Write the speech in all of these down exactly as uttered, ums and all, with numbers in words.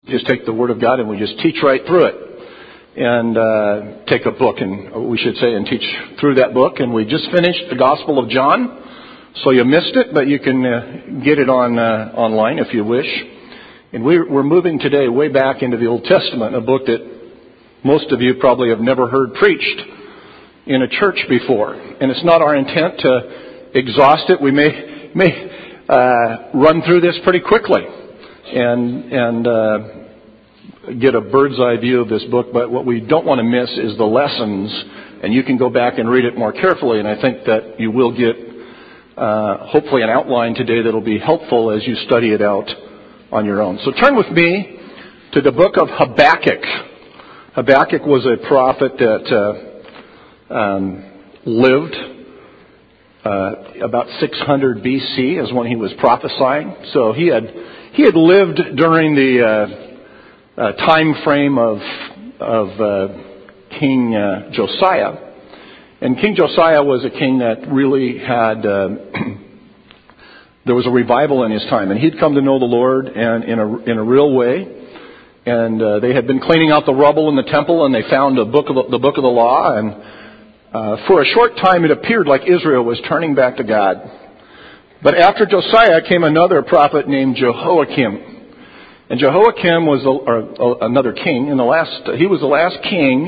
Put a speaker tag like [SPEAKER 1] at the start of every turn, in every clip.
[SPEAKER 1] just take the Word of God and we just teach right through it. And uh, take a book, and we should say, and teach through that book. And we just finished the Gospel of John. So you missed it, but you can uh, get it on uh, online if you wish. And we're, we're moving today way back into the Old Testament, a book that most of you probably have never heard preached in a church before. And it's not our intent to exhaust it. We may may uh, run through this pretty quickly and and uh, get a bird's eye view of this book. But what we don't want to miss is the lessons. And you can go back and read it more carefully. And I think that you will get Uh, hopefully an outline today that will be helpful as you study it out on your own. So turn with me to the book of Habakkuk. Habakkuk was a prophet that uh, um, lived uh, about six hundred B C is when he was prophesying. So he had he had lived during the uh, uh, time frame of of uh, King uh, Josiah. And King Josiah was a king that really had, uh, there was a revival in his time. And he'd come to know the Lord and in a, in a real way. And uh, they had been cleaning out the rubble in the temple, and they found a book of the, the book of the law. And uh, for a short time it appeared like Israel was turning back to God. But after Josiah came another prophet named Jehoiakim. And Jehoiakim was the, or, or another king. In the last, he was the last king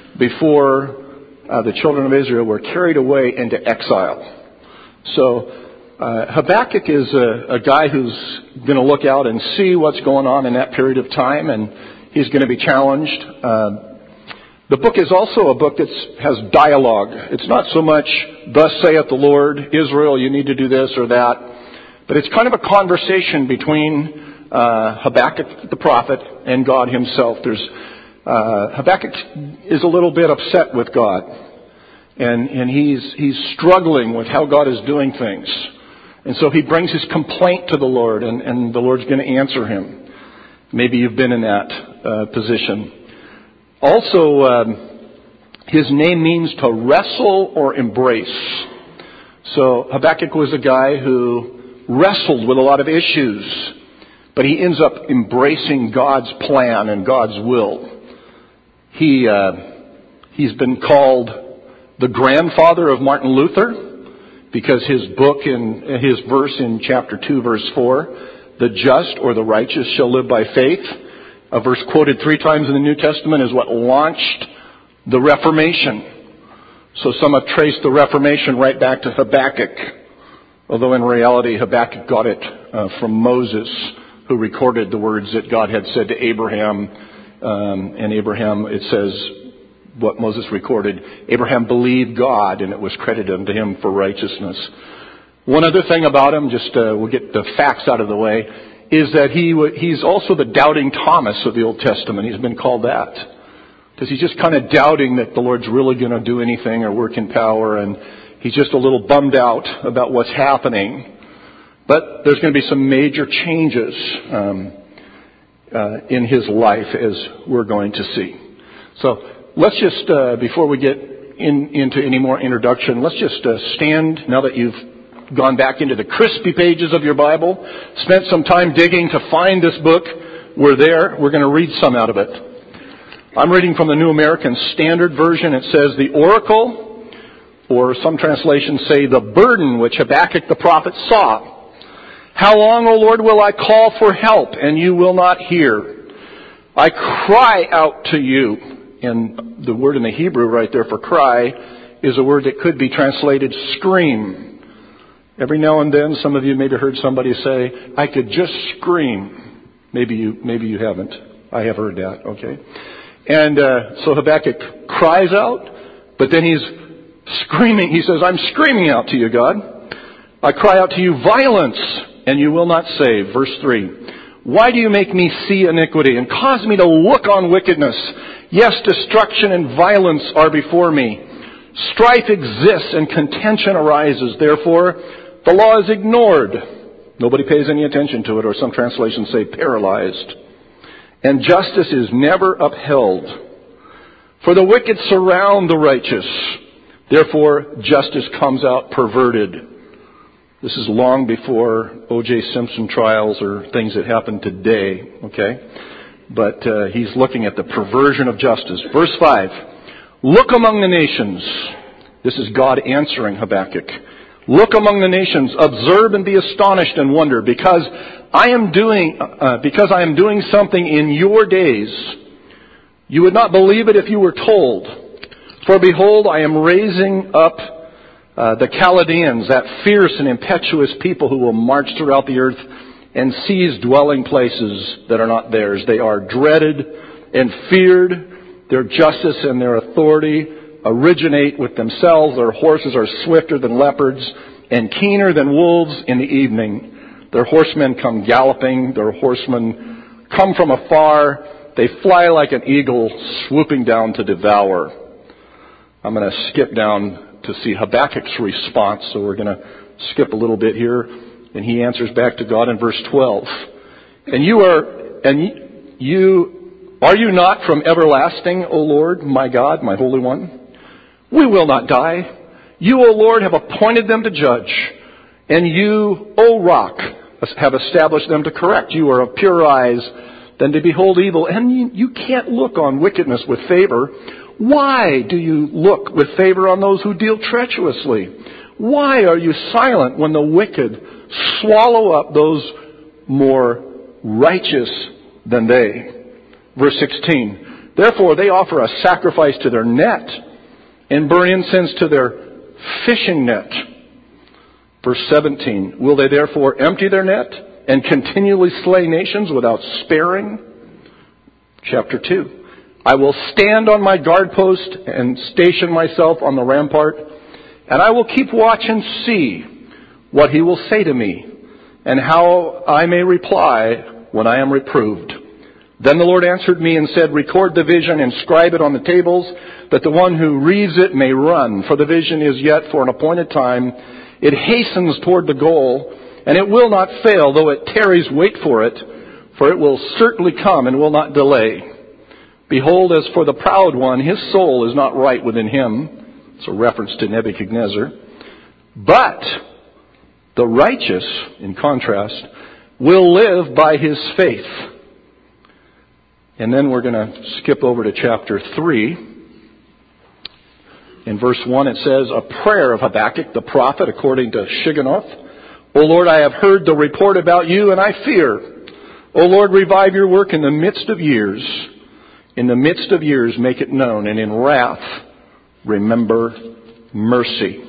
[SPEAKER 1] before Uh, the children of Israel were carried away into exile. So uh, Habakkuk is a, a guy who's going to look out and see what's going on in that period of time, and he's going to be challenged. Uh, the book is also a book that has dialogue. It's not so much, "Thus saith the Lord, Israel, you need to do this or that," but it's kind of a conversation between uh, Habakkuk the prophet and God himself. There's Uh, Habakkuk is a little bit upset with God, and and he's he's struggling with how God is doing things, and so he brings his complaint to the Lord, and, and the Lord's going to answer him. Maybe you've been in that uh, position. Also, um, his name means to wrestle or embrace. So Habakkuk was a guy who wrestled with a lot of issues, but he ends up embracing God's plan and God's will. He, uh, he's been called the grandfather of Martin Luther because his book in his verse in chapter two, verse four, "The just or the righteous shall live by faith," a verse quoted three times in the New Testament, is what launched the Reformation. So some have traced the Reformation right back to Habakkuk, although in reality Habakkuk got it uh, from Moses, who recorded the words that God had said to Abraham. Um, and Abraham, it says, what Moses recorded, Abraham believed God, and it was credited unto him for righteousness. One other thing about him, just uh, we'll get the facts out of the way, is that he he's also the doubting Thomas of the Old Testament. He's been called that. Because he's just kind of doubting that the Lord's really going to do anything or work in power, and he's just a little bummed out about what's happening. But there's going to be some major changes Um Uh, in his life, as we're going to see. So let's just, uh, before we get in, into any more introduction, let's just uh, stand now that you've gone back into the crispy pages of your Bible, spent some time digging to find this book. We're there. We're going to read some out of it. I'm reading from the New American Standard Version. It says, "The oracle," or some translations say, "the burden which Habakkuk the prophet saw. How long, O Lord, will I call for help, and you will not hear? I cry out to you." And the word in the Hebrew right there for cry is a word that could be translated scream. Every now and then, some of you maybe heard somebody say, "I could just scream." Maybe you, maybe you haven't. I have heard that, okay? And uh, so Habakkuk cries out, but then he's screaming. He says, "I'm screaming out to you, God. I cry out to you violence, and you will not save." Verse three, "Why do you make me see iniquity and cause me to look on wickedness? Yes, destruction and violence are before me. Strife exists and contention arises. Therefore, the law is ignored." Nobody pays any attention to it, or some translations say paralyzed. "And justice is never upheld. For the wicked surround the righteous. Therefore, justice comes out perverted." This is long before O J Simpson trials or things that happen today, okay? but uh, he's looking at the perversion of justice. Verse five, look among the nations. This is God answering Habakkuk. Look among the nations, observe and be astonished and wonder, because I am doing, uh, because I am doing something in your days. You would not believe it if you were told. For behold, I am raising up uh, the Chaldeans, that fierce and impetuous people who will march throughout the earth and seize dwelling places that are not theirs. They are dreaded and feared. Their justice and their authority originate with themselves. Their horses are swifter than leopards and keener than wolves in the evening. Their horsemen come galloping. Their horsemen come from afar. They fly like an eagle swooping down to devour. I'm going to skip down to see Habakkuk's response. So we're going to skip a little bit here. And he answers back to God in verse twelve. And you are, and you, are you not from everlasting, O Lord, my God, my Holy One? We will not die. You, O Lord, have appointed them to judge. And you, O Rock, have established them to correct. You are of purer eyes than to behold evil. And you, you can't look on wickedness with favor. Why do you look with favor on those who deal treacherously? Why are you silent when the wicked swallow up those more righteous than they? Verse sixteen, therefore they offer a sacrifice to their net and burn incense to their fishing net. Verse seventeen, will they therefore empty their net and continually slay nations without sparing? Chapter two, I will stand on my guard post and station myself on the rampart, and I will keep watch and see what he will say to me, and how I may reply when I am reproved. Then the Lord answered me and said, record the vision, inscribe it on the tables, that the one who reads it may run. For the vision is yet for an appointed time. It hastens toward the goal, and it will not fail, though it tarries, wait for it, for it will certainly come and will not delay. Behold, as for the proud one, his soul is not right within him. It's a reference to Nebuchadnezzar. But the righteous, in contrast, will live by his faith. And then we're going to skip over to chapter three. In verse one it says, a prayer of Habakkuk the prophet according to Shigionoth. O Lord, I have heard the report about you, and I fear. O Lord, revive your work in the midst of years. In the midst of years make it known, and in wrath remember mercy.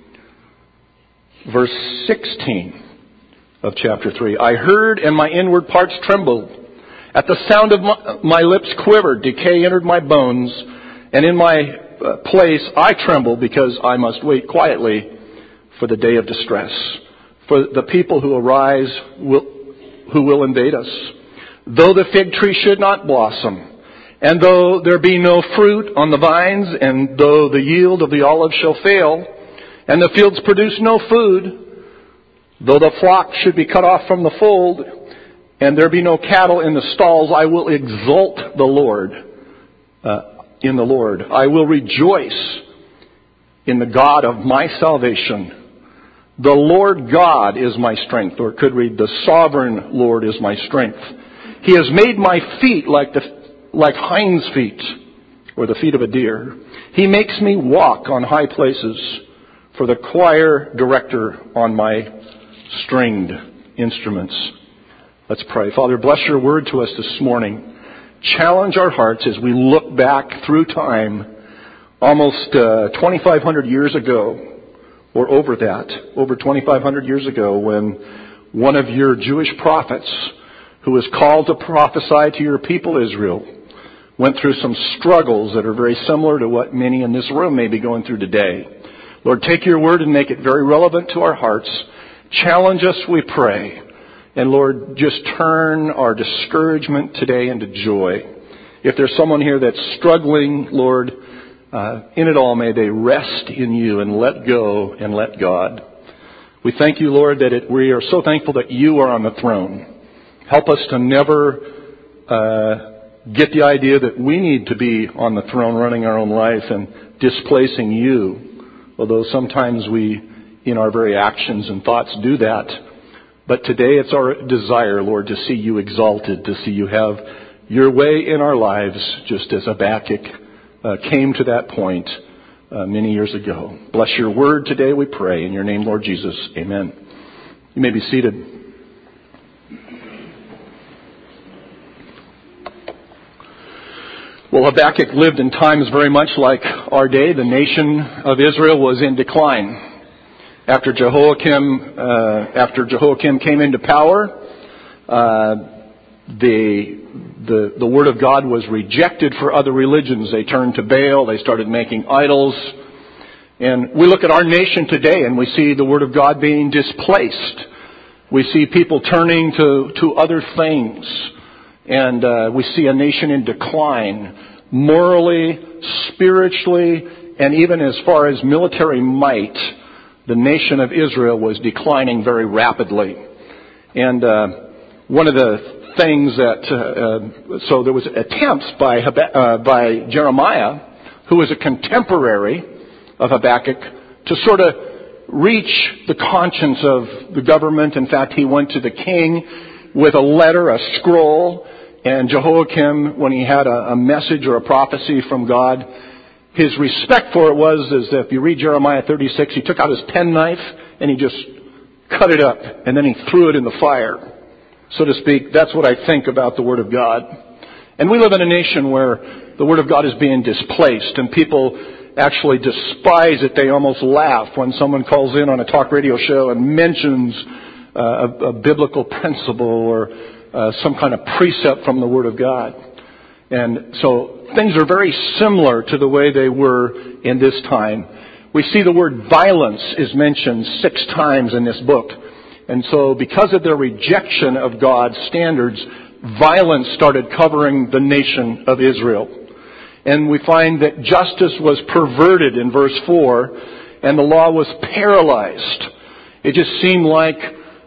[SPEAKER 1] Verse sixteen of chapter three. I heard, and my inward parts trembled. At the sound of my, my lips quivered. Decay entered my bones. And in my uh, place I tremble, because I must wait quietly for the day of distress. For the people who arise, will, who will invade us. Though the fig tree should not blossom, and though there be no fruit on the vines, and though the yield of the olive shall fail, and the fields produce no food, though the flock should be cut off from the fold, and there be no cattle in the stalls, I will exalt the Lord, uh, in the Lord. I will rejoice in the God of my salvation. The Lord God is my strength, or it could read, the sovereign Lord is my strength. He has made my feet like the, like hinds' feet, or the feet of a deer. He makes me walk on high places, for the choir director on my stringed instruments. Let's pray. Father, bless your word to us this morning. Challenge our hearts as we look back through time, almost uh, twenty-five hundred years ago, or over that, over twenty-five hundred years ago, when one of your Jewish prophets, who was called to prophesy to your people Israel, went through some struggles that are very similar to what many in this room may be going through today. Lord, take your word and make it very relevant to our hearts. Challenge us, we pray. And Lord, just turn our discouragement today into joy. If there's someone here that's struggling, Lord, uh, in it all, may they rest in you and let go and let God. We thank you, Lord, that it, we are so thankful that you are on the throne. Help us to never uh, get the idea that we need to be on the throne running our own life and displacing you, although sometimes we, in our very actions and thoughts, do that. But today it's our desire, Lord, to see you exalted, to see you have your way in our lives, just as Habakkuk uh, came to that point uh, many years ago. Bless your word today, we pray. In your name, Lord Jesus, amen. You may be seated. Well, Habakkuk lived in times very much like our day. The nation of Israel was in decline. After Jehoiakim, uh, after Jehoiakim came into power, uh, the, the, the word of God was rejected for other religions. They turned to Baal. They started making idols. And we look at our nation today and we see the word of God being displaced. We see people turning to, to other things. And, uh, we see a nation in decline, morally, spiritually, and even as far as military might. The nation of Israel was declining very rapidly. And uh, one of the things that, uh, uh, so there was attempts by, uh, by Jeremiah, who was a contemporary of Habakkuk, to sort of reach the conscience of the government. In fact, he went to the king with a letter, a scroll, and Jehoiakim, when he had a, a message or a prophecy from God, his respect for it was, is that if you read Jeremiah thirty-six, he took out his penknife and he just cut it up and then he threw it in the fire, so to speak. That's what I think about the Word of God. And we live in a nation where the Word of God is being displaced and people actually despise it. They almost laugh when someone calls in on a talk radio show and mentions uh, a, a biblical principle or uh, some kind of precept from the Word of God. And so things are very similar to the way they were in this time. We see the word violence is mentioned six times in this book. And so because of their rejection of God's standards, violence started covering the nation of Israel. And we find that justice was perverted in verse four, and the law was paralyzed. It just seemed like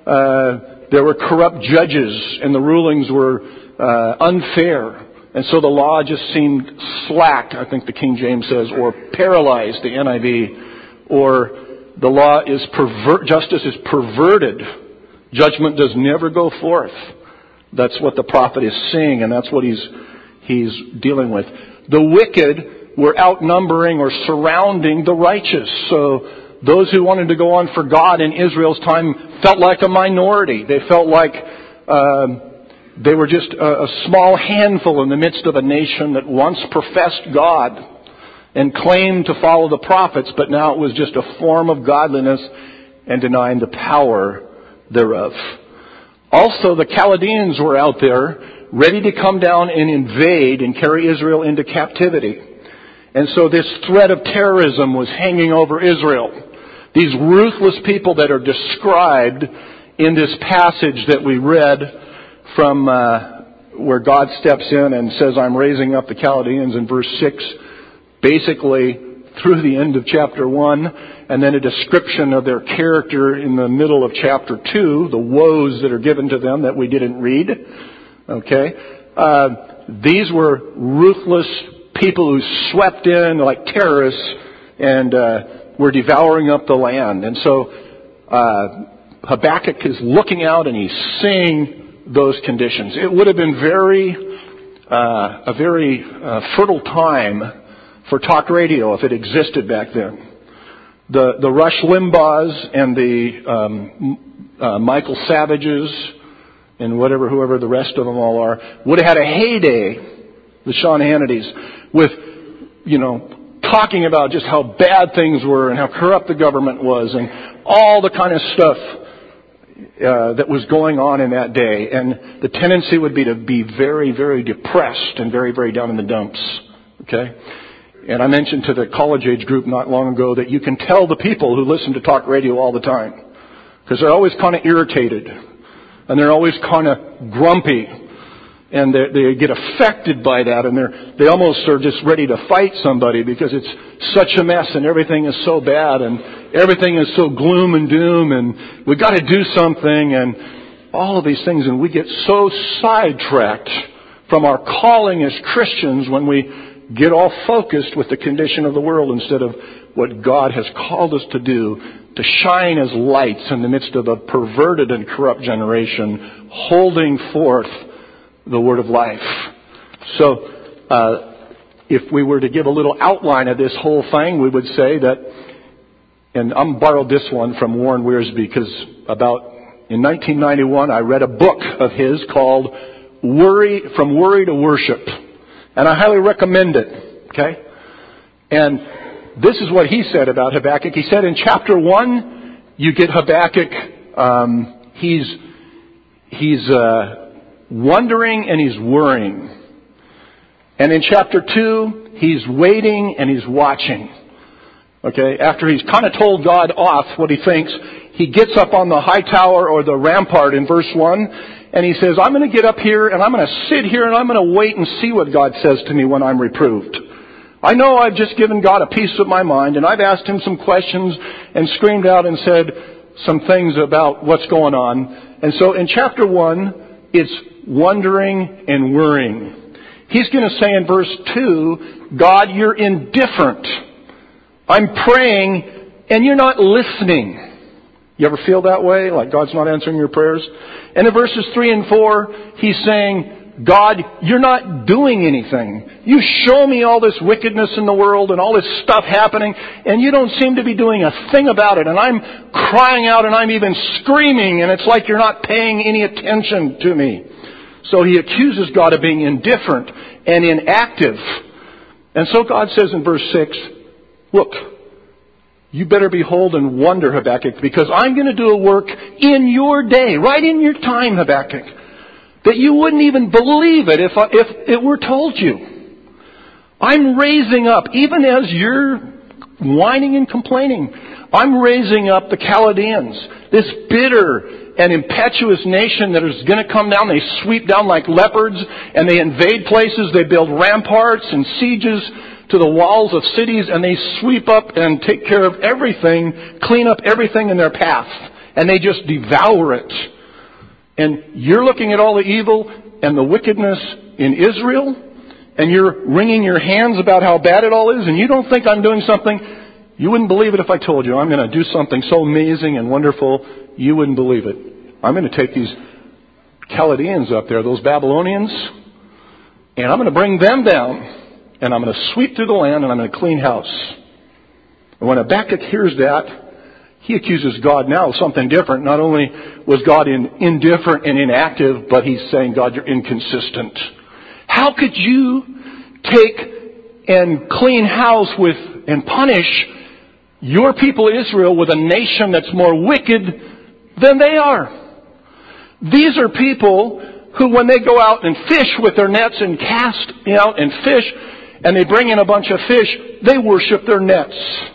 [SPEAKER 1] uh, there were corrupt judges and the rulings were uh, unfair. And so the law just seemed slack, I think the King James says, or paralyzed, the N I V, or the law is pervert, justice is perverted. Judgment does never go forth. That's what the prophet is saying, and that's what he's, he's dealing with. The wicked were outnumbering or surrounding the righteous. So those who wanted to go on for God in Israel's time felt like a minority. They felt like, uh, They were just a, a small handful in the midst of a nation that once professed God and claimed to follow the prophets, but now it was just a form of godliness and denying the power thereof. Also, the Chaldeans were out there ready to come down and invade and carry Israel into captivity. And so this threat of terrorism was hanging over Israel. These ruthless people that are described in this passage that we read from uh, where God steps in and says, I'm raising up the Chaldeans in verse six, basically through the end of chapter one, and then a description of their character in the middle of chapter two, the woes that are given to them that we didn't read. Okay? Uh, these were ruthless people who swept in like terrorists and uh, were devouring up the land. And so uh, Habakkuk is looking out and he's seeing those conditions. It would have been very, uh, a very uh, fertile time for talk radio if it existed back then. The the Rush Limbaughs and the um, uh, Michael Savages and whatever, whoever the rest of them all are, would have had a heyday, the Sean Hannitys, with, you know, talking about just how bad things were and how corrupt the government was and all the kind of stuff Uh, that was going on in that day. And the tendency would be to be very, very depressed and very, very down in the dumps. Okay? And I mentioned to the college age group not long ago that you can tell the people who listen to talk radio all the time, because they're always kind of irritated and they're always kind of grumpy and they, they get affected by that, and they're they almost are just ready to fight somebody because it's such a mess and everything is so bad and everything is so gloom and doom and we got to do something and all of these things, and we get so sidetracked from our calling as Christians when we get all focused with the condition of the world instead of what God has called us to do, to shine as lights in the midst of a perverted and corrupt generation, holding forth the word of life. So, uh, if we were to give a little outline of this whole thing, we would say that, and I'm borrowed this one from Warren Wiersbe because about in nineteen ninety-one I read a book of his called Worry, From Worry to Worship. And I highly recommend it. Okay? And this is what he said about Habakkuk. He said in chapter one, you get Habakkuk, um, he's, he's, uh, wondering and he's worrying. And in chapter two, he's waiting and he's watching. Okay? After he's kind of told God off what he thinks, he gets up on the high tower or the rampart in verse one, and he says, I'm going to get up here and I'm going to sit here and I'm going to wait and see what God says to me when I'm reproved. I know I've just given God a piece of my mind and I've asked him some questions and screamed out and said some things about what's going on. And so in chapter one, it's wondering and worrying. He's going to say in verse two, God, you're indifferent. I'm praying and you're not listening. You ever feel that way? Like God's not answering your prayers? And in verses three and four, he's saying, God, you're not doing anything. You show me all this wickedness in the world and all this stuff happening, and you don't seem to be doing a thing about it. And I'm crying out and I'm even screaming, and it's like you're not paying any attention to me. So he accuses God of being indifferent and inactive. And so God says in verse six, look, you better behold and wonder, Habakkuk, because I'm going to do a work in your day, right in your time, Habakkuk, that you wouldn't even believe it if, I, if it were told you. I'm raising up, even as you're whining and complaining, I'm raising up the Chaldeans, this bitter and impetuous nation that is going to come down. They sweep down like leopards and they invade places. They build ramparts and sieges to the walls of cities, and they sweep up and take care of everything, clean up everything in their path, and they just devour it. And you're looking at all the evil and the wickedness in Israel, and you're wringing your hands about how bad it all is, and you don't think I'm doing something. You wouldn't believe it if I told you I'm going to do something so amazing and wonderful, you wouldn't believe it. I'm going to take these Chaldeans up there, those Babylonians, and I'm going to bring them down. And I'm going to sweep through the land and I'm going to clean house. And when Habakkuk hears that, he accuses God now of something different. Not only was God in, indifferent and inactive, but he's saying, God, you're inconsistent. How could you take and clean house with and punish your people Israel with a nation that's more wicked than they are? These are people who, when they go out and fish with their nets and cast out and fish, and they bring in a bunch of fish, they worship their nets.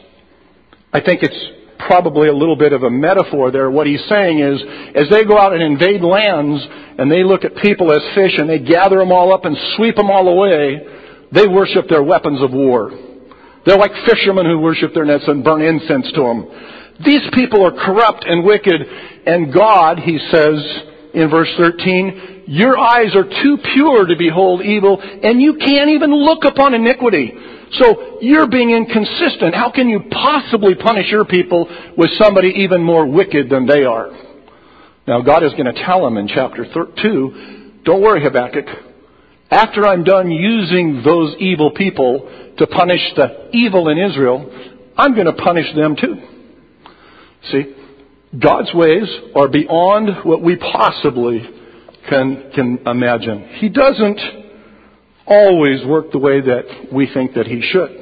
[SPEAKER 1] I think it's probably a little bit of a metaphor there. What he's saying is, as they go out and invade lands, and they look at people as fish, and they gather them all up and sweep them all away, they worship their weapons of war. They're like fishermen who worship their nets and burn incense to them. These people are corrupt and wicked, and God, he says in verse thirteen, your eyes are too pure to behold evil, and you can't even look upon iniquity. So you're being inconsistent. How can you possibly punish your people with somebody even more wicked than they are? Now God is going to tell him in chapter two, don't worry, Habakkuk. After I'm done using those evil people to punish the evil in Israel, I'm going to punish them too. See, God's ways are beyond what we possibly can can imagine. He doesn't always work the way that we think that he should.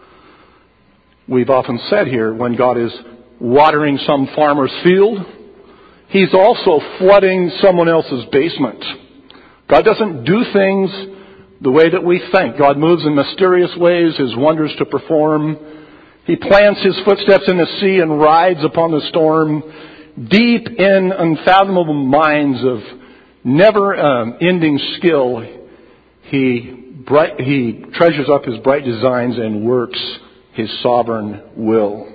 [SPEAKER 1] We've often said here, when God is watering some farmer's field, he's also flooding someone else's basement. God doesn't do things the way that we think. God moves in mysterious ways, his wonders to perform. He plants his footsteps in the sea and rides upon the storm, deep in unfathomable minds of never-ending um, skill. He, bright, he treasures up his bright designs and works his sovereign will.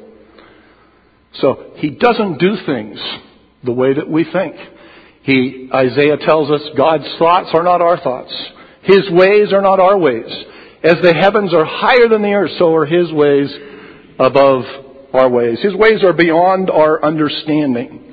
[SPEAKER 1] So he doesn't do things the way that we think. He, Isaiah tells us, God's thoughts are not our thoughts. His ways are not our ways. As the heavens are higher than the earth, so are his ways above our ways. His ways are beyond our understanding.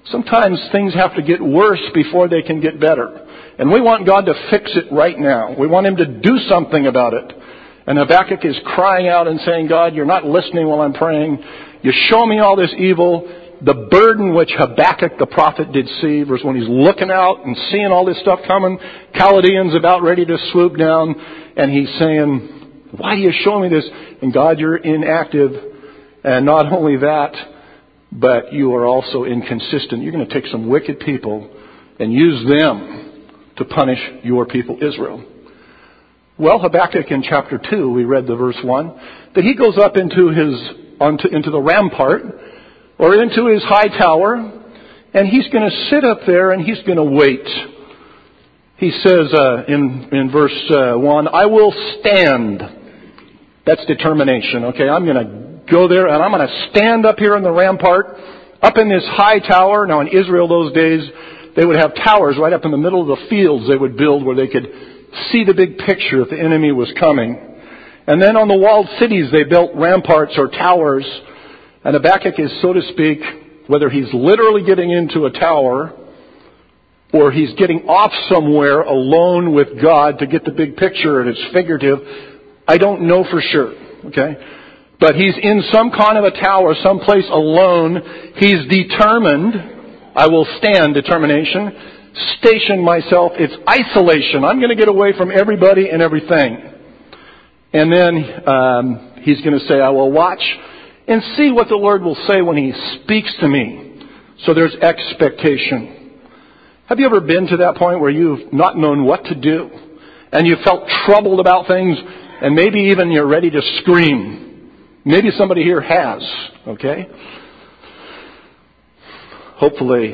[SPEAKER 1] Sometimes things have to get worse before they can get better. And we want God to fix it right now. We want Him to do something about it. And Habakkuk is crying out and saying, God, you're not listening while I'm praying. You show me all this evil. The burden which Habakkuk the prophet did see was when he's looking out and seeing all this stuff coming. Chaldeans about ready to swoop down. And he's saying, why do you show me this? And God, you're inactive. And not only that, but you are also inconsistent. You're going to take some wicked people and use them to punish your people Israel. Well, Habakkuk in chapter two, we read the verse one, that he goes up into his onto into the rampart or into his high tower, and he's going to sit up there and he's going to wait. He says uh, in in verse uh, one, I will stand. That's determination. Okay, I'm going to go there and I'm going to stand up here in the rampart, up in this high tower. Now in Israel those days, they would have towers right up in the middle of the fields they would build where they could see the big picture if the enemy was coming. And then on the walled cities they built ramparts or towers. And Habakkuk is, so to speak, whether he's literally getting into a tower or he's getting off somewhere alone with God to get the big picture and it's figurative, I don't know for sure. Okay? But he's in some kind of a tower, someplace alone. He's determined. I will stand, determination, station myself. It's isolation. I'm going to get away from everybody and everything. And then um, he's going to say, I will watch and see what the Lord will say when He speaks to me. So there's expectation. Have you ever been to that point where you've not known what to do and you felt troubled about things and maybe even you're ready to scream? Maybe somebody here has, okay? Hopefully,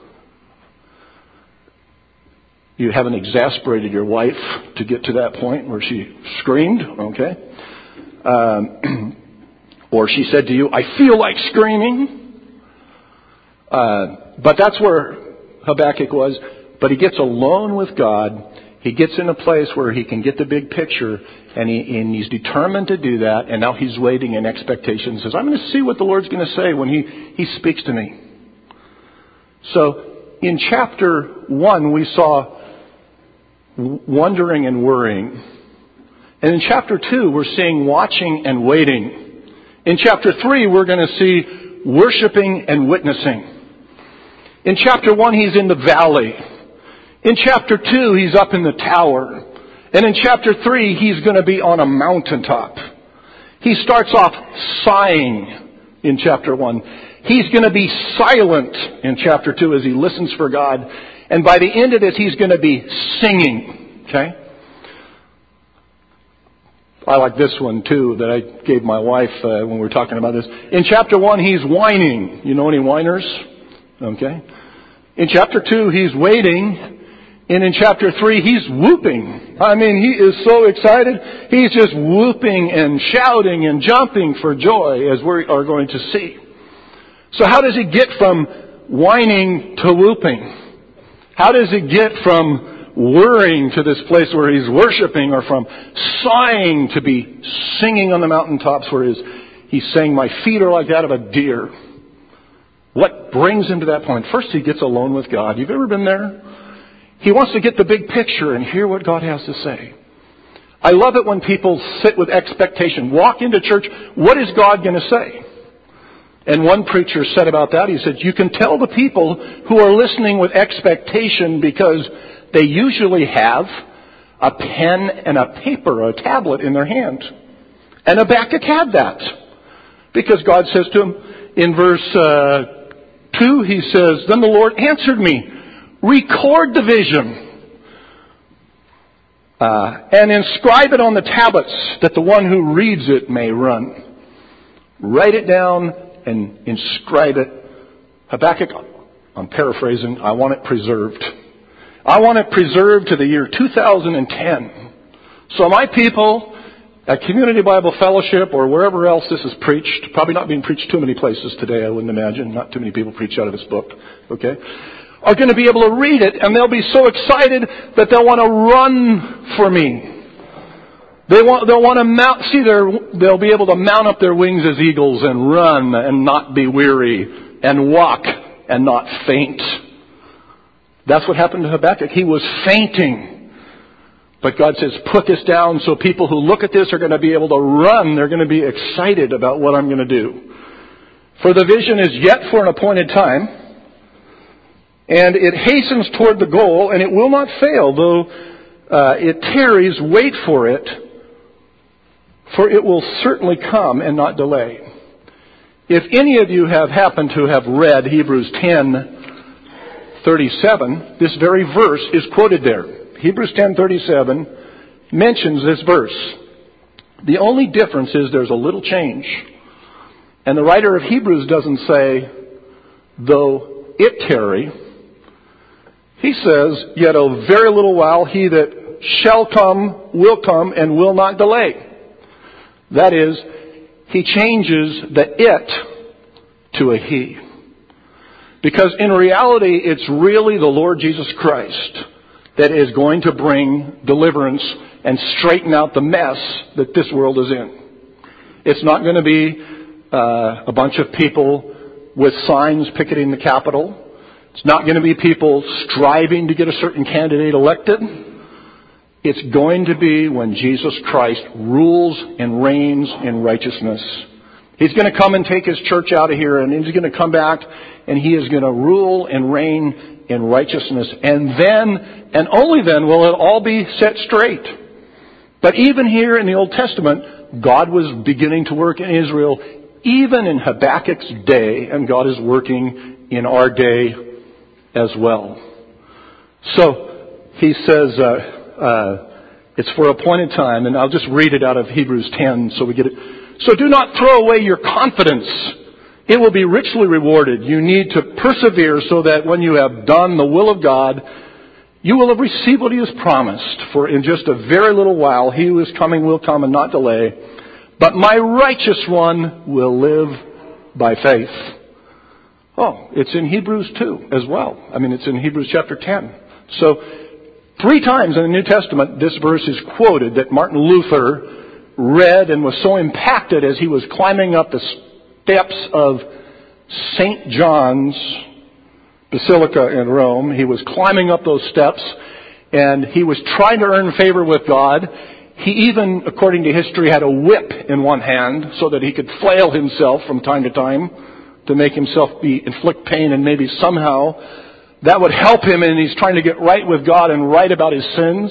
[SPEAKER 1] you haven't exasperated your wife to get to that point where she screamed, okay? Um, or she said to you, I feel like screaming. Uh, but that's where Habakkuk was. But he gets alone with God. He gets in a place where he can get the big picture, and, he, and he's determined to do that. And now he's waiting in expectation and says, I'm going to see what the Lord's going to say when he, he speaks to me. So, in chapter one, we saw wondering and worrying. And in chapter two, we're seeing watching and waiting. In chapter three, we're going to see worshiping and witnessing. In chapter one, he's in the valley. In chapter two, he's up in the tower. And in chapter three, he's going to be on a mountaintop. He starts off sighing in chapter one. He's going to be silent in chapter two as he listens for God. And by the end of this, he's going to be singing. Okay? I like this one too that I gave my wife uh, when we were talking about this. In chapter one, he's whining. You know any whiners? Okay? In chapter two, he's waiting. And in chapter three, he's whooping. I mean, he is so excited. He's just whooping and shouting and jumping for joy, as we are going to see. So how does he get from whining to whooping? How does he get from worrying to this place where he's worshiping, or from sighing to be singing on the mountaintops where he's, he's saying, my feet are like that of a deer? What brings him to that point? First, he gets alone with God. You've ever been there? He wants to get the big picture and hear what God has to say. I love it when people sit with expectation. Walk into church, what is God going to say? And one preacher said about that, he said, you can tell the people who are listening with expectation because they usually have a pen and a paper, a tablet in their hand. And Habakkuk had that. Because God says to him in verse uh, two, he says, then the Lord answered me, record the vision uh, and inscribe it on the tablets that the one who reads it may run. Write it down and inscribe it. Habakkuk, I'm paraphrasing, I want it preserved. I want it preserved to the year two thousand ten. So my people at Community Bible Fellowship or wherever else this is preached, probably not being preached too many places today, I wouldn't imagine. Not too many people preach out of this book, okay, are going to be able to read it, and they'll be so excited that they'll want to run for me. They want, they'll want to mount, see their, they'll be able to mount up their wings as eagles and run and not be weary and walk and not faint. That's what happened to Habakkuk. He was fainting. But God says, put this down so people who look at this are going to be able to run. They're going to be excited about what I'm going to do. For the vision is yet for an appointed time, and it hastens toward the goal, and it will not fail, though uh, it tarries, wait for it, for it will certainly come and not delay. If any of you have happened to have read Hebrews ten thirty-seven, this very verse is quoted there. Hebrews ten thirty-seven mentions this verse. The only difference is there's a little change. And the writer of Hebrews doesn't say, though it tarry. He says, yet a very little while he that shall come will come and will not delay. That is, he changes the it to a he. Because in reality, it's really the Lord Jesus Christ that is going to bring deliverance and straighten out the mess that this world is in. It's not going to be uh, a bunch of people with signs picketing the Capitol. It's not going to be people striving to get a certain candidate elected. It's going to be when Jesus Christ rules and reigns in righteousness. He's going to come and take His church out of here, and He's going to come back, and He is going to rule and reign in righteousness. And then, and only then, will it all be set straight. But even here in the Old Testament, God was beginning to work in Israel, even in Habakkuk's day, and God is working in our day as well. So, he says, uh, uh, it's for appointed time, and I'll just read it out of Hebrews ten so we get it. So do not throw away your confidence. It will be richly rewarded. You need to persevere so that when you have done the will of God, you will have received what He has promised. For in just a very little while, He who is coming will come and not delay. But my righteous one will live by faith. Oh, it's in Hebrews two as well. I mean, it's in Hebrews chapter ten. So, three times in the New Testament, this verse is quoted that Martin Luther read and was so impacted as he was climbing up the steps of Saint John's Basilica in Rome. He was climbing up those steps, and he was trying to earn favor with God. He even, according to history, had a whip in one hand so that he could flail himself from time to time to make himself be inflict pain, and maybe somehow that would help him, and he's trying to get right with God and right about his sins.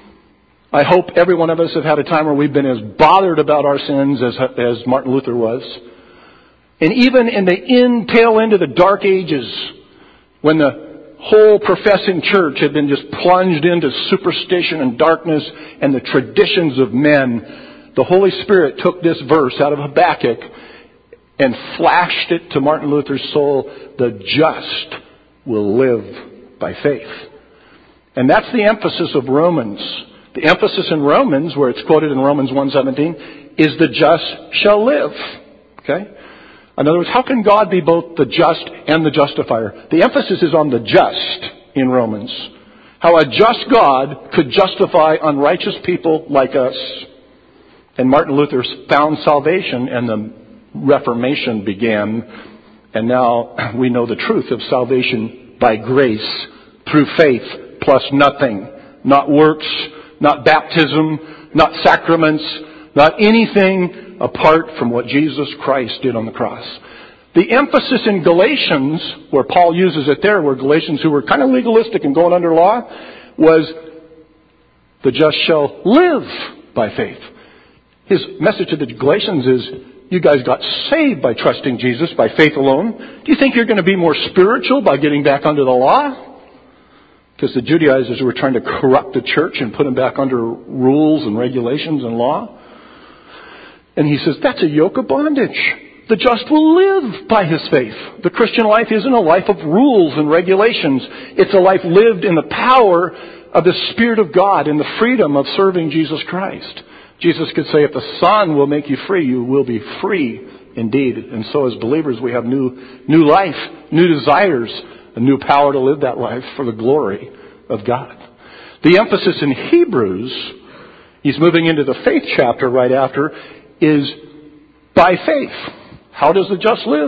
[SPEAKER 1] I hope every one of us have had a time where we've been as bothered about our sins as, as Martin Luther was. And even in the end, tail end of the Dark Ages, when the whole professing church had been just plunged into superstition and darkness and the traditions of men, the Holy Spirit took this verse out of Habakkuk and flashed it to Martin Luther's soul. The just will live by faith. And that's the emphasis of Romans. The emphasis in Romans, where it's quoted in Romans one seventeen, is the just shall live. Okay? In other words, how can God be both the just and the justifier? The emphasis is on the just in Romans. How a just God could justify unrighteous people like us. And Martin Luther found salvation, and the Reformation began. And now we know the truth of salvation by grace, through faith, plus nothing. Not works, not baptism, not sacraments, not anything apart from what Jesus Christ did on the cross. The emphasis in Galatians, where Paul uses it there, where Galatians who were kind of legalistic and going under law, was the just shall live by faith. His message to the Galatians is, you guys got saved by trusting Jesus, by faith alone. Do you think you're going to be more spiritual by getting back under the law? Because the Judaizers were trying to corrupt the church and put them back under rules and regulations and law. And he says, that's a yoke of bondage. The just will live by his faith. The Christian life isn't a life of rules and regulations. It's a life lived in the power of the Spirit of God and the freedom of serving Jesus Christ. Jesus could say, if the Son will make you free, you will be free indeed. And so as believers, we have new, new life, new desires, a new power to live that life for the glory of God. The emphasis in Hebrews, he's moving into the faith chapter right after, is by faith. How does the just live?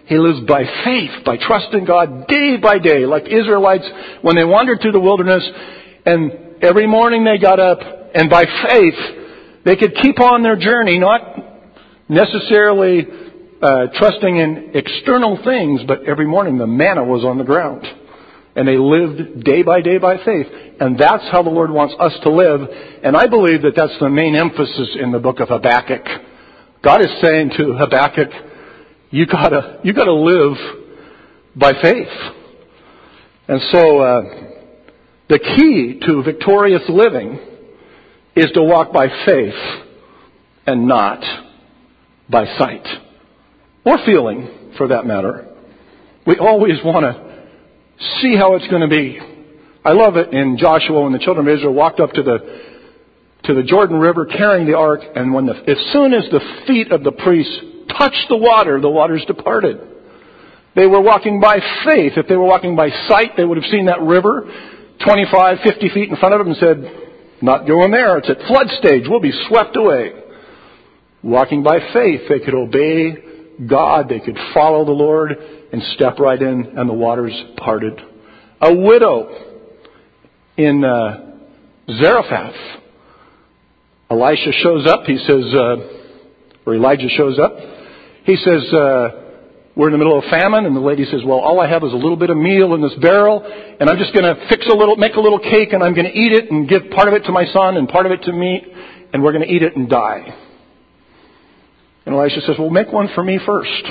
[SPEAKER 1] He lives by faith, by trusting God day by day, like Israelites when they wandered through the wilderness, and every morning they got up, and by faith they could keep on their journey, not necessarily uh, trusting in external things, but every morning the manna was on the ground. And they lived day by day by faith. And that's how the Lord wants us to live. And I believe that that's the main emphasis in the book of Habakkuk. God is saying to Habakkuk, you gotta, you gotta live by faith. And so, uh, the key to victorious living is to walk by faith and not by sight. Or feeling, for that matter. We always want to see how it's going to be. I love it in Joshua when the children of Israel walked up to the to the Jordan River carrying the ark, and when the, as soon as the feet of the priests touched the water, the waters departed. They were walking by faith. If they were walking by sight, they would have seen that river twenty-five, fifty feet in front of them and said, not going there. It's at flood stage. We'll be swept away. Walking by faith, they could obey God. They could follow the Lord and step right in, and the waters parted. A widow in uh, Zarephath. Elisha shows up. He says, uh, or Elijah shows up. He says, uh, we're in the middle of famine, and the lady says, well, all I have is a little bit of meal in this barrel, and I'm just going to fix a little, make a little cake, and I'm going to eat it and give part of it to my son and part of it to me, and we're going to eat it and die. And Elisha says, well, make one for me first.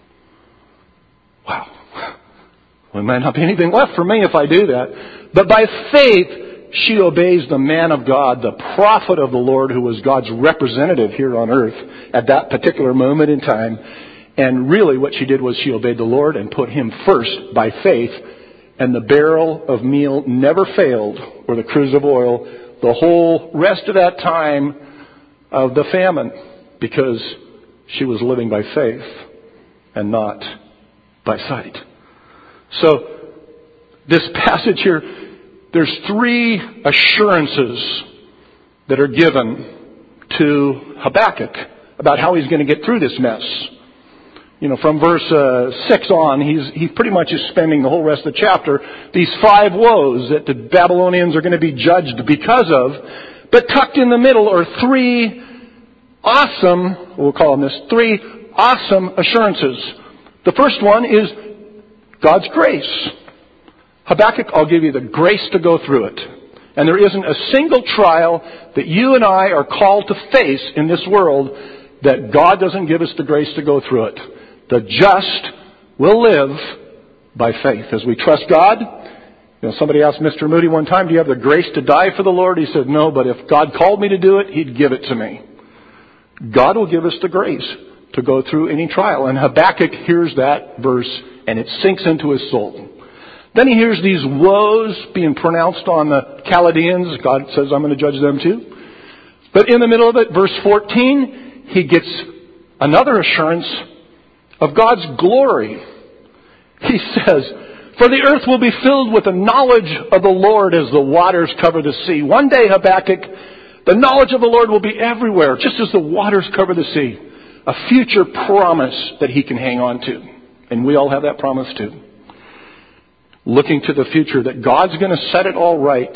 [SPEAKER 1] Wow. Well, there might not be anything left for me if I do that. But by faith, she obeys the man of God, the prophet of the Lord, who was God's representative here on earth at that particular moment in time. And really what she did was she obeyed the Lord and put Him first by faith. And the barrel of meal never failed, or the cruse of oil, the whole rest of that time of the famine, because she was living by faith and not by sight. So this passage here, there's three assurances that are given to Habakkuk about how he's going to get through this mess. You know, from verse uh, six on, he's he pretty much is spending the whole rest of the chapter these five woes that the Babylonians are going to be judged because of. But tucked in the middle are three awesome, we'll call them this, three awesome assurances. The first one is God's grace. Habakkuk, I'll give you the grace to go through it. And there isn't a single trial that you and I are called to face in this world that God doesn't give us the grace to go through it. The just will live by faith. As we trust God, you know, somebody asked Mister Moody one time, do you have the grace to die for the Lord? He said, no, but if God called me to do it, He'd give it to me. God will give us the grace to go through any trial. And Habakkuk hears that verse, and it sinks into his soul. Then he hears these woes being pronounced on the Chaldeans. God says, I'm going to judge them too. But in the middle of it, verse fourteen, he gets another assurance of God's glory. He says, for the earth will be filled with the knowledge of the Lord as the waters cover the sea. One day, Habakkuk, the knowledge of the Lord will be everywhere, just as the waters cover the sea. A future promise that he can hang on to. And we all have that promise too. Looking to the future, that God's going to set it all right.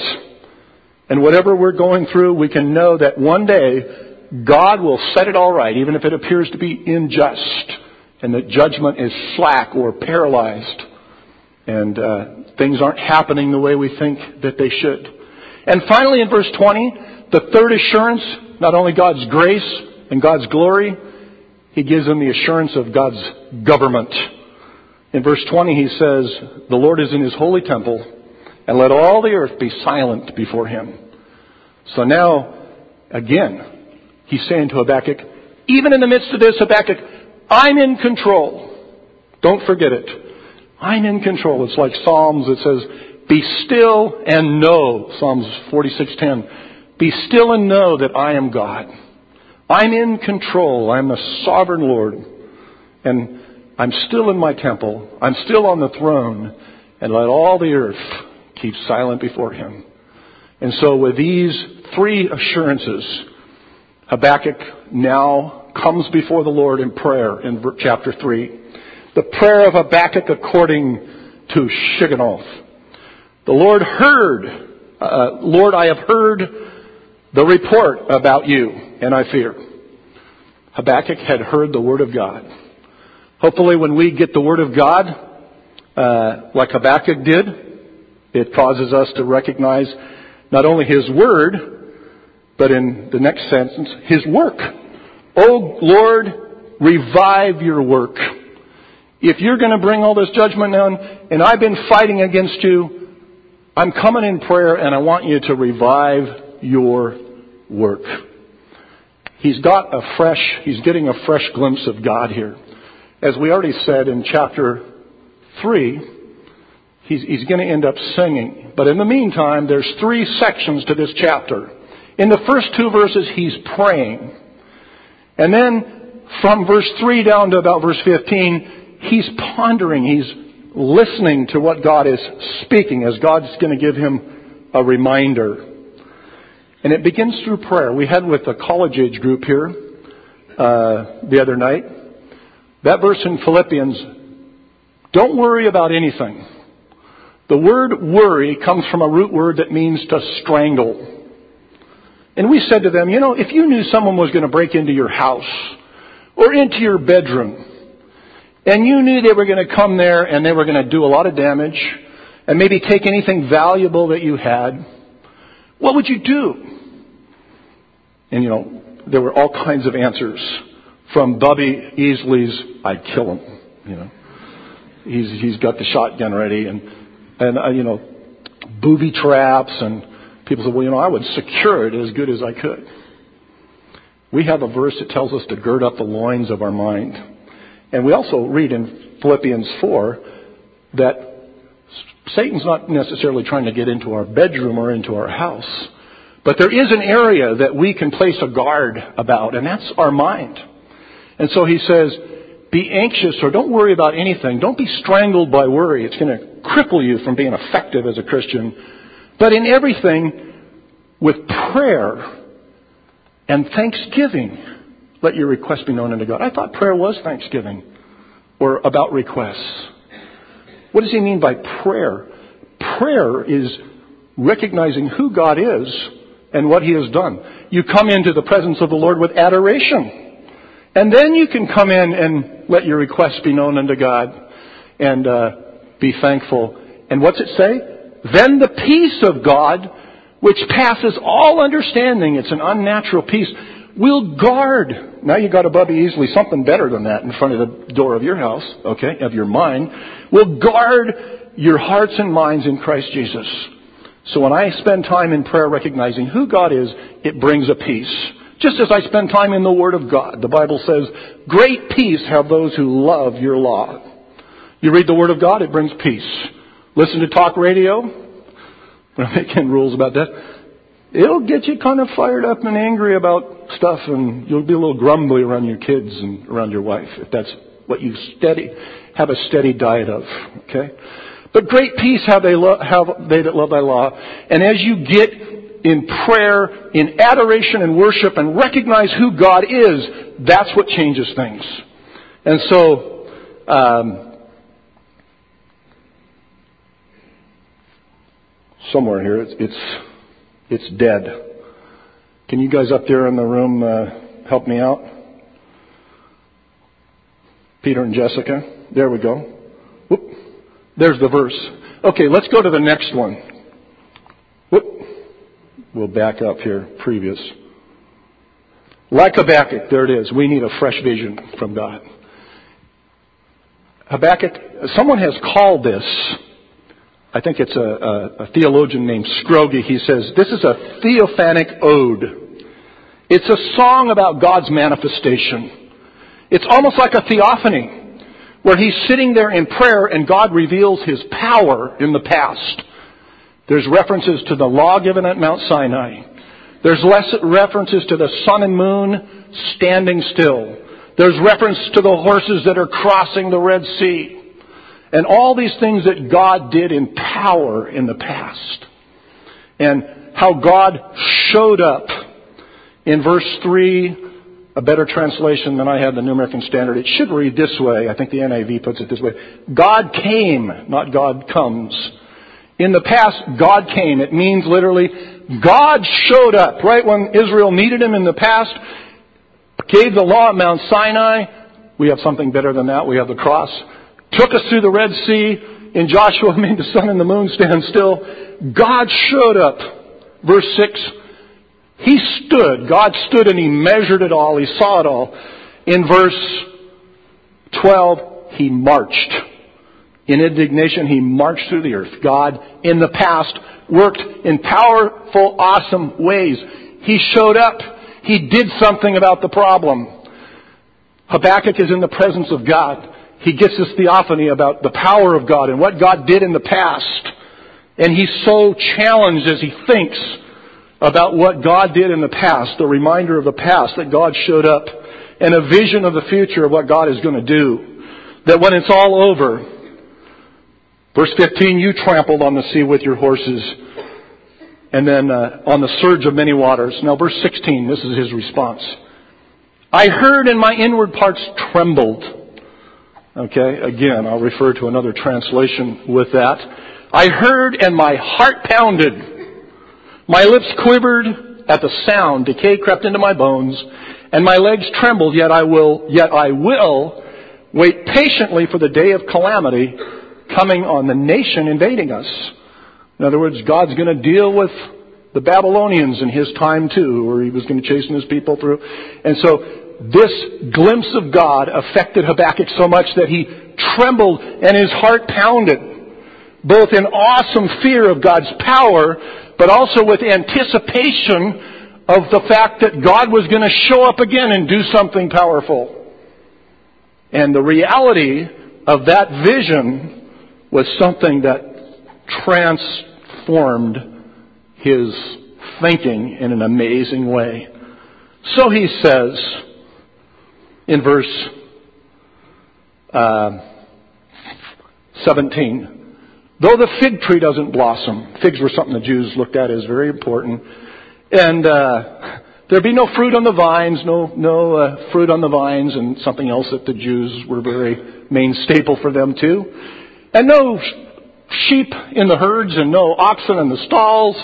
[SPEAKER 1] And whatever we're going through, we can know that one day God will set it all right, even if it appears to be unjust, and that judgment is slack or paralyzed, and uh, things aren't happening the way we think that they should. And finally, in verse twenty, the third assurance, not only God's grace and God's glory, he gives them the assurance of God's government. In verse twenty, he says, the Lord is in His holy temple, and let all the earth be silent before Him. So now, again, he's saying to Habakkuk, even in the midst of this, Habakkuk, I'm in control. Don't forget it. I'm in control. It's like Psalms that says, be still and know, Psalms forty-six ten. Be still and know that I am God. I'm in control. I'm the sovereign Lord. And I'm still in my temple. I'm still on the throne. And let all the earth keep silent before Him. And so with these three assurances, Habakkuk now comes before the Lord in prayer in chapter three. The prayer of Habakkuk according to Shigionoth. The Lord heard, uh, Lord, I have heard the report about you, and I fear. Habakkuk had heard the Word of God. Hopefully when we get the Word of God, uh, like Habakkuk did, it causes us to recognize not only His Word, but in the next sentence, His work. Oh Lord, revive your work. If you're going to bring all this judgment down, and I've been fighting against you, I'm coming in prayer and I want you to revive your work. He's got a fresh, he's getting a fresh glimpse of God here. As we already said in chapter three, he's, he's going to end up singing. But in the meantime, there's three sections to this chapter. In the first two verses, he's praying. And then from verse three down to about verse fifteen, he's pondering, he's listening to what God is speaking as God's going to give him a reminder. And it begins through prayer. We had with the college age group here uh, the other night. That verse in Philippians, don't worry about anything. The word worry comes from a root word that means to strangle. And we said to them, you know, if you knew someone was going to break into your house or into your bedroom, and you knew they were going to come there and they were going to do a lot of damage and maybe take anything valuable that you had, what would you do? And, you know, there were all kinds of answers. From Bubby Easley's, I'd kill him. You know, he's he's got the shotgun ready, and and uh, you know, booby traps, and people said, well, you know, I would secure it as good as I could. We have a verse that tells us to gird up the loins of our mind, and we also read in Philippians four that Satan's not necessarily trying to get into our bedroom or into our house, but there is an area that we can place a guard about, and that's our mind. And so he says, be anxious or don't worry about anything. Don't be strangled by worry. It's going to cripple you from being effective as a Christian. But in everything, with prayer and thanksgiving, let your requests be known unto God. I thought prayer was thanksgiving or about requests. What does he mean by prayer? Prayer is recognizing who God is and what he has done. You come into the presence of the Lord with adoration. And then you can come in and let your requests be known unto God and uh, be thankful. And what's it say? Then the peace of God, which passes all understanding, it's an unnatural peace, will guard. Now you got above easily something better than that in front of the door of your house, okay, of your mind, will guard your hearts and minds in Christ Jesus. So when I spend time in prayer recognizing who God is, it brings a peace. Just as I spend time in the Word of God. The Bible says, great peace have those who love your law. You read the Word of God, it brings peace. Listen to talk radio. We're not making rules about that. It'll get you kind of fired up and angry about stuff, and you'll be a little grumbly around your kids and around your wife, if that's what you steady have a steady diet of. Okay? But great peace have they, lo- have they that love thy law. And as you get in prayer, in adoration and worship, and recognize who God is, that's what changes things. And so, um, somewhere here, it's, it's it's dead. Can you guys up there in the room uh, help me out? Peter and Jessica. There we go. Whoop. There's the verse. Okay, let's go to the next one. Whoop. We'll back up here, previous. Like Habakkuk, there it is. We need a fresh vision from God. Habakkuk, someone has called this, I think it's a, a, a theologian named Scroggie. He says, this is a theophanic ode. It's a song about God's manifestation. It's almost like a theophany, where he's sitting there in prayer and God reveals his power in the past. There's references to the law given at Mount Sinai. There's less references to the sun and moon standing still. There's reference to the horses that are crossing the Red Sea. And all these things that God did in power in the past. And how God showed up in verse three a better translation than I had, the New American Standard. It should read this way. I think the N I V puts it this way. God came, not God comes. In the past, God came. It means literally, God showed up. Right when Israel needed Him in the past, gave the law at Mount Sinai. We have something better than that. We have the cross. Took us through the Red Sea. In Joshua, made the sun and the moon stand still. God showed up. Verse six. He stood. God stood and He measured it all. He saw it all. In verse twelve, He marched. In indignation, He marched through the earth. God, in the past, worked in powerful, awesome ways. He showed up. He did something about the problem. Habakkuk is in the presence of God. He gets this theophany about the power of God and what God did in the past. And he's so challenged as he thinks about what God did in the past, the reminder of the past, that God showed up, and a vision of the future of what God is going to do. That when it's all over, verse fifteen, you trampled on the sea with your horses, and then uh, on the surge of many waters. Now verse sixteen, this is his response. I heard and my inward parts trembled. Okay, again, I'll refer to another translation with that. I heard and my heart pounded. My lips quivered at the sound. Decay crept into my bones, and my legs trembled. Yet I will, yet I will wait patiently for the day of calamity coming on the nation invading us. In other words, God's going to deal with the Babylonians in His time too, where He was going to chasten His people through. And so this glimpse of God affected Habakkuk so much that he trembled and his heart pounded, both in awesome fear of God's power, but also with anticipation of the fact that God was going to show up again and do something powerful. And the reality of that vision was something that transformed his thinking in an amazing way. So he says in verse uh, seventeen, though the fig tree doesn't blossom, figs were something the Jews looked at as very important, and uh, there'd be no fruit on the vines, no no uh, fruit on the vines, and something else that the Jews were very main staple for them too, and no sheep in the herds, and no oxen in the stalls,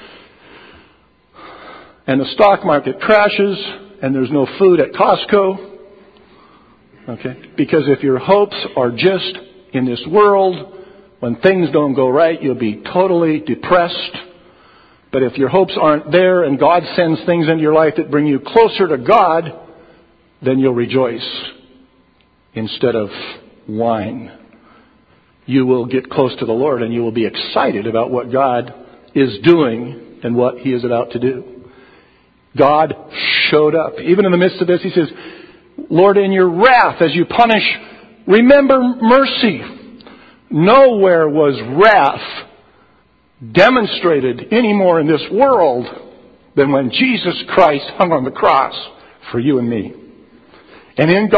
[SPEAKER 1] and the stock market crashes, and there's no food at Costco. Okay? Because if your hopes are just in this world, when things don't go right, you'll be totally depressed. But if your hopes aren't there and God sends things into your life that bring you closer to God, then you'll rejoice instead of whine. You will get close to the Lord and you will be excited about what God is doing and what He is about to do. God showed up. Even in the midst of this, He says, Lord, in your wrath, as you punish, remember mercy. Nowhere was wrath demonstrated any more in this world than when Jesus Christ hung on the cross for you and me. And in